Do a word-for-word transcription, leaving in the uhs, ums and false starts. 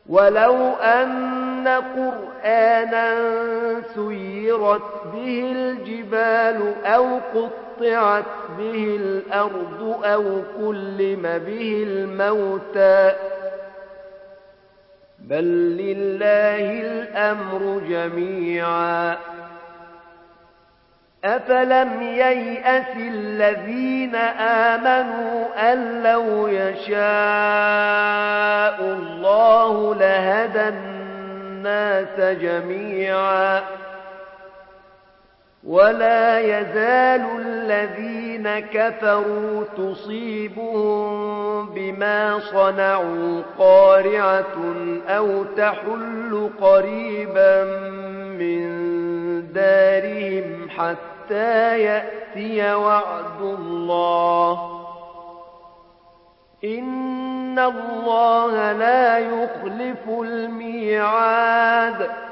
ولو أن قرآنا سيرت به الجبال أو قطعت به الأرض أو كلم به الموتى بل لله الأمر جميعا أفلم ييأس الذين آمنوا أن لو يشاء الله لهدى الناس جميعا ولا يزال الذين كفروا تصيبهم بما صنعوا قارعة أو تحل قريبا من دارهم حتى يأتي وعد الله إن الله لا يخلف الميعاد